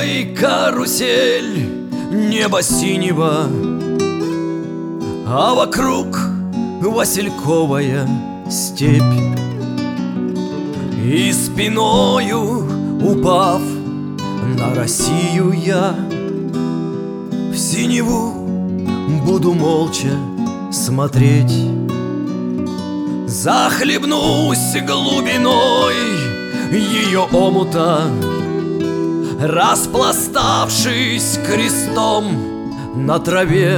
спиной карусель неба синего, а вокруг васильковая степь. И спиною упав на Россию я, в синеву буду молча смотреть. Захлебнусь глубиной ее омута, распластавшись крестом на траве.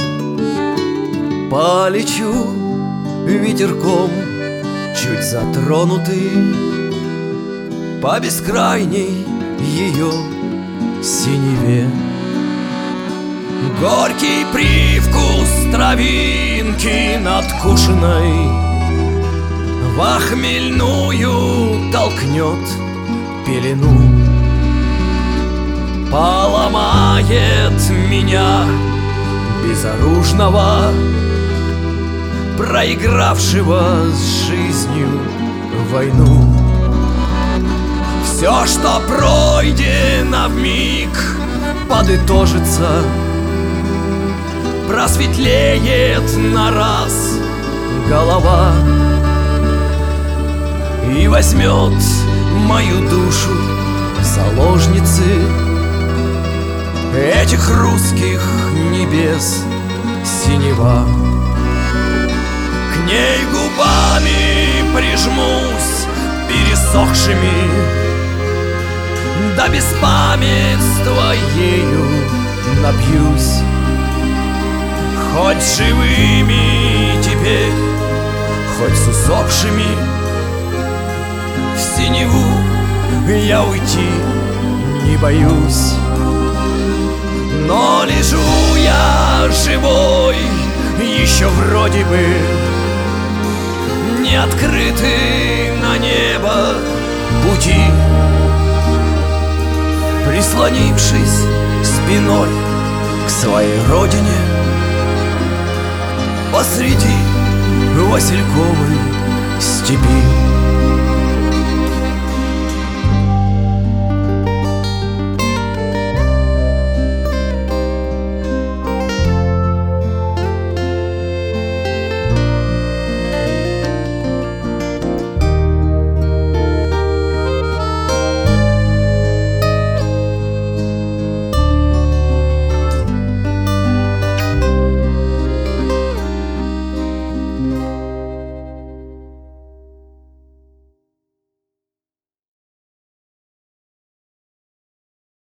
Полечу ветерком, чуть затронутый, по бескрайней ее синеве. Горький привкус травинки надкушенной во хмельную толкнет пелену. Поломает меня безоружного, проигравшего с жизнью войну. Все, что пройдено вмиг, подытожится, просветлеет на раз голова и возьмет мою душу заложницы этих русских небес синева. К ней губами прижмусь пересохшими, до беспамятства ею напьюсь. Хоть живыми теперь, хоть с усопшими, в синеву я уйти не боюсь. Но лежу я живой, еще вроде бы не открыты на небо пути. Прислонившись спиной к своей родине, посреди васильковой степи.